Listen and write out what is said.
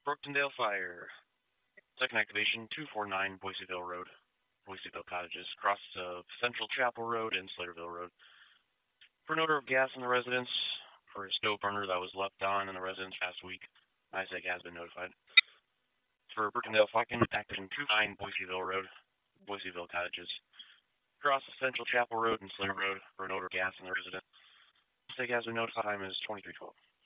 Brooktondale Fire. Second activation, 249 Boiseville Road. Boiseville Cottages. Cross of Central Chapel Road and Slaterville Road. For an odor of gas in the residence, for a stove burner that was left on in the residence last week, ISAC has been notified. For Brooktondale Fire, activation 29 Boiseville Road. Boiseville Cottages. Cross of Central Chapel Road and Slater Road for an odor of gas in the residence. ISAC has been notified. Time is 23:12.